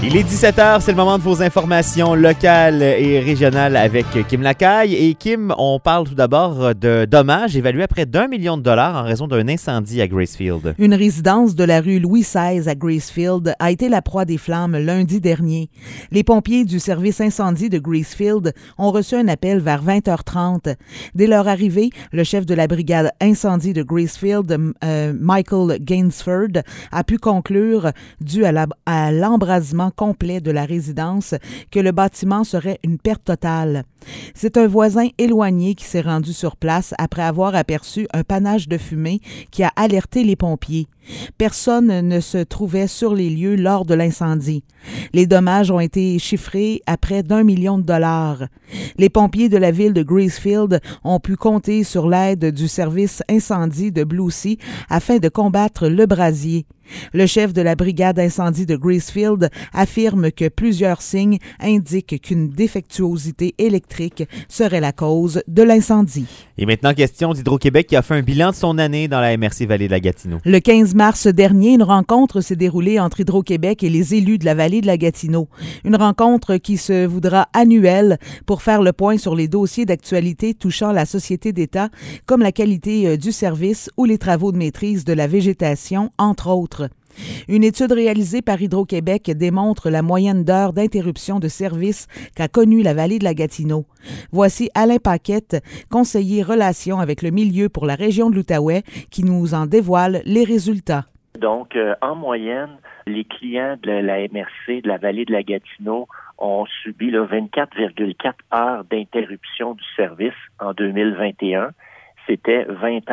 Il est 17h, c'est le moment de vos informations locales et régionales avec Kim Lacaille. Et Kim, on parle tout d'abord de dommages évalués à près d'1 million de dollars en raison d'un incendie à Gracefield. Une résidence de la rue Louis XVI à Gracefield a été la proie des flammes lundi dernier. Les pompiers du service incendie de Gracefield ont reçu un appel vers 20h30. Dès leur arrivée, le chef de la brigade incendie de Gracefield, Michael Gainsford, a pu conclure, dû à l'embrasement complet de la résidence, que le bâtiment serait une perte totale. C'est un voisin éloigné qui s'est rendu sur place après avoir aperçu un panache de fumée qui a alerté les pompiers. Personne ne se trouvait sur les lieux lors de l'incendie. Les dommages ont été chiffrés à près d'1 million de dollars. Les pompiers de la ville de Gracefield ont pu compter sur l'aide du service incendie de Blue Sea afin de combattre le brasier. Le chef de la brigade incendie de Gracefield affirme que plusieurs signes indiquent qu'une défectuosité électrique serait la cause de l'incendie. Et maintenant, question d'Hydro-Québec qui a fait un bilan de son année dans la MRC Vallée de la Gatineau. Le 15 mars dernier, une rencontre s'est déroulée entre Hydro-Québec et les élus de la Vallée de la Gatineau. Une rencontre qui se voudra annuelle pour faire le point sur les dossiers d'actualité touchant la société d'État, comme la qualité du service ou les travaux de maîtrise de la végétation, entre autres. Une étude réalisée par Hydro-Québec démontre la moyenne d'heures d'interruption de service qu'a connue la Vallée de la Gatineau. Voici Alain Paquette, conseiller relations avec le milieu pour la région de l'Outaouais, qui nous en dévoile les résultats. Donc, en moyenne, les clients de la MRC de la Vallée de la Gatineau ont subi 24,4 heures d'interruption du service en 2021. C'était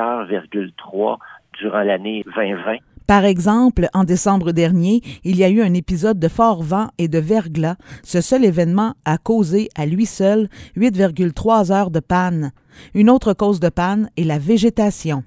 20h,3 durant l'année 2020. Par exemple, en décembre dernier, il y a eu un épisode de fort vent et de verglas. Ce seul événement a causé à lui seul 8,3 heures de panne. Une autre cause de panne est la végétation.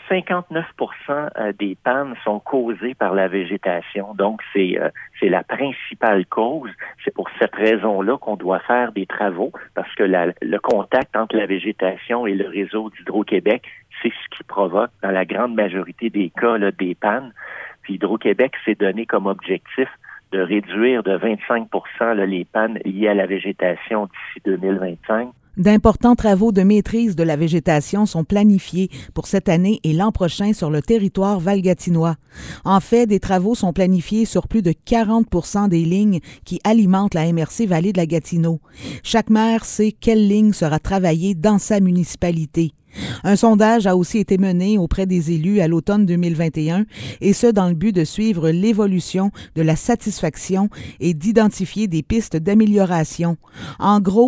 59% des pannes sont causées par la végétation. Donc, c'est la principale cause. C'est pour cette raison-là qu'on doit faire des travaux, parce que le contact entre la végétation et le réseau d'Hydro-Québec, c'est ce qui provoque, dans la grande majorité des cas, des pannes. Puis Hydro-Québec s'est donné comme objectif de réduire de 25% les pannes liées à la végétation d'ici 2025. D'importants travaux de maîtrise de la végétation sont planifiés pour cette année et l'an prochain sur le territoire valgatinois. En fait, des travaux sont planifiés sur plus de 40% des lignes qui alimentent la MRC Vallée de la Gatineau. Chaque maire sait quelle ligne sera travaillée dans sa municipalité. Un sondage a aussi été mené auprès des élus à l'automne 2021, et ce dans le but de suivre l'évolution de la satisfaction et d'identifier des pistes d'amélioration. En gros,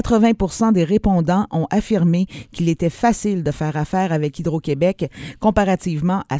80% des répondants ont affirmé qu'il était facile de faire affaire avec Hydro-Québec, comparativement à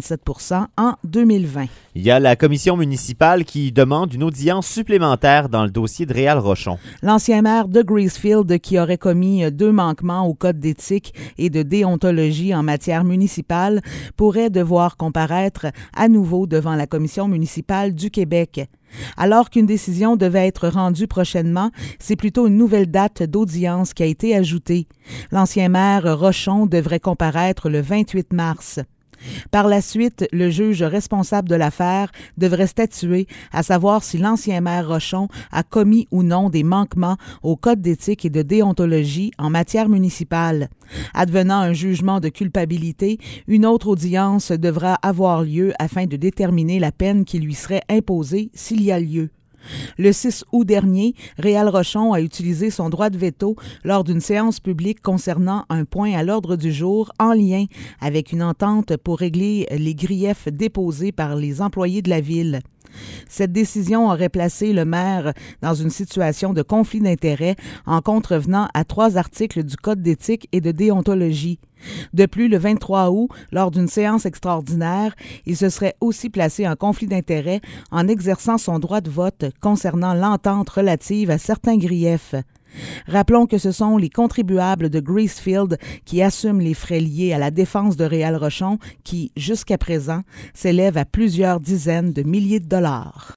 67% en 2020. Il y a la commission municipale qui demande une audience supplémentaire dans le dossier de Réal Rochon. L'ancien maire de Gracefield, qui aurait commis 2 manquements au code d'éthique et de déontologie en matière municipale, pourrait devoir comparaître à nouveau devant la commission municipale du Québec. Alors qu'une décision devait être rendue prochainement, c'est plutôt une nouvelle date d'audience qui a été ajoutée. L'ancien maire Rochon devrait comparaître le 28 mars. Par la suite, le juge responsable de l'affaire devrait statuer à savoir si l'ancien maire Rochon a commis ou non des manquements au code d'éthique et de déontologie en matière municipale. Advenant un jugement de culpabilité, une autre audience devra avoir lieu afin de déterminer la peine qui lui serait imposée s'il y a lieu. Le 6 août dernier, Réal Rochon a utilisé son droit de veto lors d'une séance publique concernant un point à l'ordre du jour en lien avec une entente pour régler les griefs déposés par les employés de la ville. Cette décision aurait placé le maire dans une situation de conflit d'intérêts en contrevenant à 3 articles du Code d'éthique et de déontologie. De plus, le 23 août, lors d'une séance extraordinaire, il se serait aussi placé en conflit d'intérêts en exerçant son droit de vote concernant l'entente relative à certains griefs. Rappelons que ce sont les contribuables de Gracefield qui assument les frais liés à la défense de Réal Rochon qui, jusqu'à présent, s'élèvent à plusieurs dizaines de milliers de dollars.